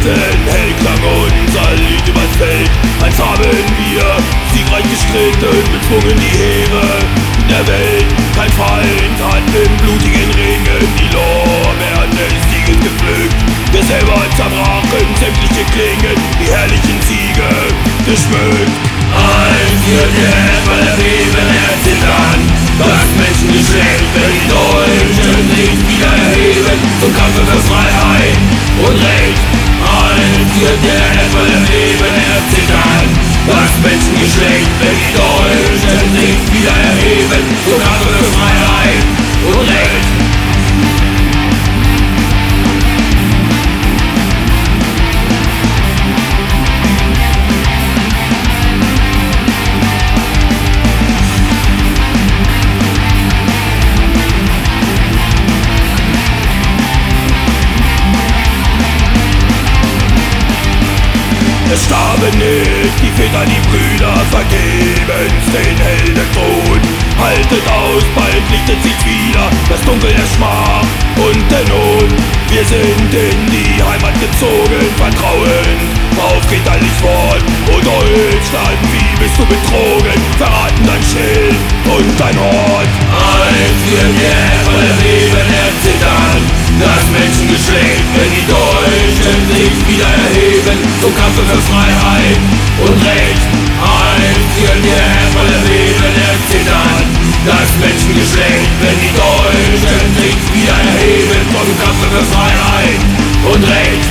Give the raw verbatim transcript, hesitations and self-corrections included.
Denn hell klang unser Lied übers Feld, als haben wir siegreich gestritten, bezwungen die Heere der Welt. Kein Feind hat im blutigen Ringen die Lorbeeren des Sieges gepflückt. Wir selber zerbrachen sämtliche Klingen, die herrlichen Siege geschmückt. Ein für der Erdball erheben, erzittern, das Menschengeschlecht will die Deutschen sich wieder erheben zum Kampfe für Freiheit und Recht. Ein für der Erdball erheben, erzittern, das Menschengeschlecht will die Deutschen sich wieder erheben zum Kampfe für Freiheit und Recht. Es starben nicht die Väter, die Brüder, vergebens den Heldenthron. Haltet aus, bald lichtet sich wieder das Dunkel der Schmach und der Not. Wir sind in die Heimat gezogen, vertrauen auf väterlich Wort. O Deutschland, wie bist du betrogen, verraten dein Schild und dein Hort. Ein für der voller Leben erzittern, das Menschengeschlecht, wenn die Deutschen sich wieder erheben zum Kampfe für Freiheit und Recht. Ein für der voller Leben erzittern, das Menschengeschlecht, wenn die Deutschen sich wieder erheben zum Kampfe für Freiheit und Recht.